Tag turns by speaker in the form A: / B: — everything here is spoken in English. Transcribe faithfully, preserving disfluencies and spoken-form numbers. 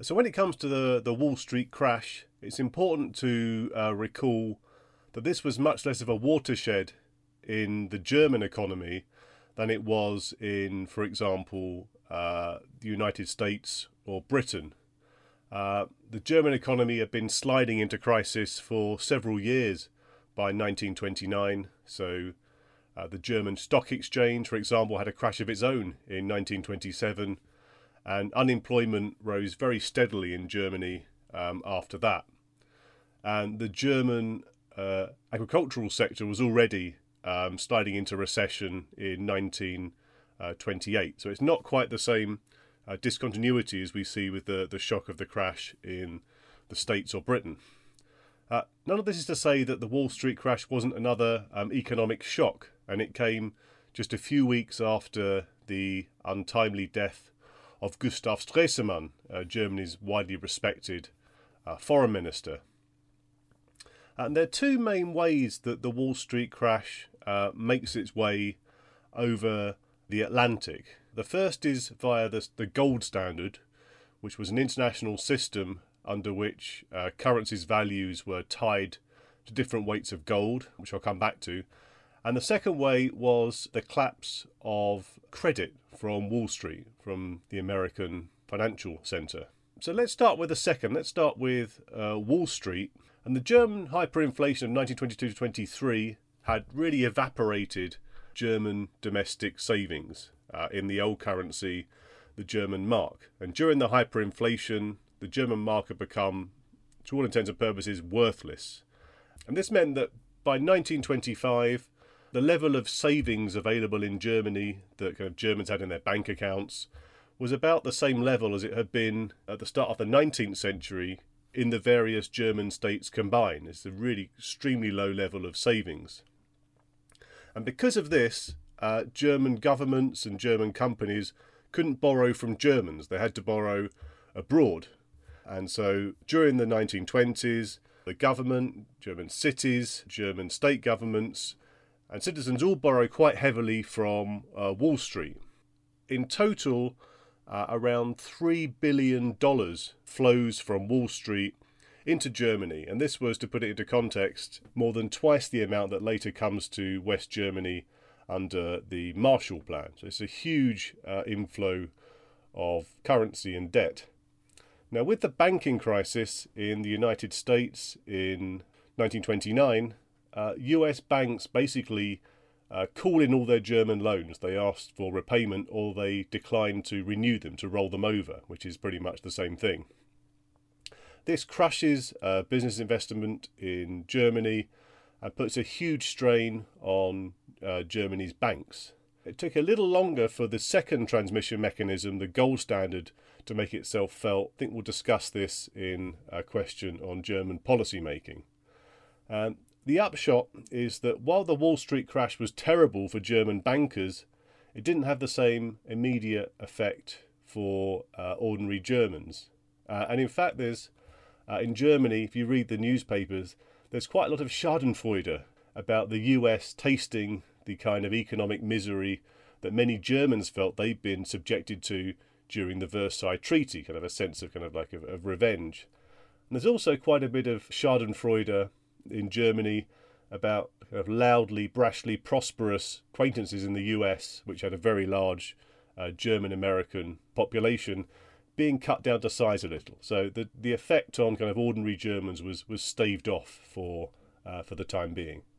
A: So when it comes to the, the Wall Street crash, it's important to uh, recall that this was much less of a watershed in the German economy than it was in, for example, uh, the United States or Britain. Uh, the German economy had been sliding into crisis for several years by nineteen twenty-nine. So uh, the German Stock Exchange, for example, had a crash of its own in nineteen twenty-seven. And unemployment rose very steadily in Germany um, after that. And the German uh, agricultural sector was already um, sliding into recession in nineteen twenty-eight. So it's not quite the same uh, discontinuity as we see with the, the shock of the crash in the States or Britain. Uh, none of this is to say that the Wall Street crash wasn't another um, economic shock, and it came just a few weeks after the untimely death of Gustav Stresemann, uh, Germany's widely respected uh, foreign minister. And there are two main ways that the Wall Street crash uh, makes its way over the Atlantic. The first is via the, the gold standard, which was an international system under which uh, currencies' values were tied to different weights of gold, which I'll come back to. And the second way was the collapse of credit from Wall Street, from the American financial centre. So let's start with the second. Let's start with uh, Wall Street. And the German hyperinflation of nineteen twenty-two to twenty-three had really evaporated German domestic savings uh, in the old currency, the German mark. And during the hyperinflation, the German mark had become, to all intents and purposes, worthless. And this meant that by nineteen twenty-five, the level of savings available in Germany that kind of Germans had in their bank accounts was about the same level as it had been at the start of the nineteenth century in the various German states combined. It's a really extremely low level of savings. And because of this, uh, German governments and German companies couldn't borrow from Germans. They had to borrow abroad. And so during the nineteen twenties, the government, German cities, German state governments, and citizens all borrow quite heavily from uh, Wall Street. In total, uh, around three billion dollars flows from Wall Street into Germany. And this was, to put it into context, more than twice the amount that later comes to West Germany under the Marshall Plan. So it's a huge uh, inflow of currency and debt. Now, with the banking crisis in the United States in nineteen twenty-nine, Uh, U S banks basically uh, call in all their German loans. They asked for repayment or they declined to renew them, to roll them over, which is pretty much the same thing. This crushes uh, business investment in Germany and puts a huge strain on uh, Germany's banks. It took a little longer for the second transmission mechanism, the gold standard, to make itself felt. I think we'll discuss this in a question on German policy making. Um, The upshot is that while the Wall Street crash was terrible for German bankers, it didn't have the same immediate effect for uh, ordinary Germans. Uh, and in fact, there's uh, in Germany, if you read the newspapers, there's quite a lot of schadenfreude about the U S tasting the kind of economic misery that many Germans felt they'd been subjected to during the Versailles Treaty, kind of a sense of kind of like of, of revenge. And there's also quite a bit of schadenfreude in Germany about kind of loudly, brashly prosperous acquaintances in the U S, which had a very large uh, German-American population, being cut down to size a little. So the the effect on kind of ordinary Germans was was staved off for uh, for the time being.